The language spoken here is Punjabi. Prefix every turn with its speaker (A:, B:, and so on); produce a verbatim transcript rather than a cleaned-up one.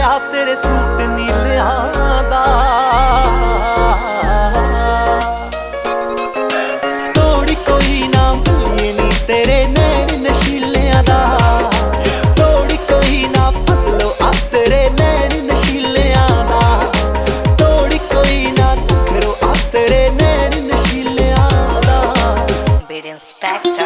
A: ਲਿਆ ਤੇਰੇ ਸੂਟ ਨੀਲਿਆਂ ਦਾ। ਤੋੜ ਕੋਈ ਨਾ ਭੁੱਲੀਏ ਨੀ ਤੇਰੇ ਨੈਣ ਨਸ਼ੀਲਿਆਂ ਦਾ। ਤੋੜ ਕੋਈ ਨਾ ਬਦਲੋ ਆ ਤੇਰੇ ਨੈਣ ਨਸ਼ੀਲਿਆਂ ਦਾ। ਤੋੜ ਕੋਈ ਨਾ ਨਖਰੋ ਆ ਤੇਰੇ ਨੈਣ ਨਸ਼ੀਲਿਆਂ ਦਾ।
B: Beat Inspector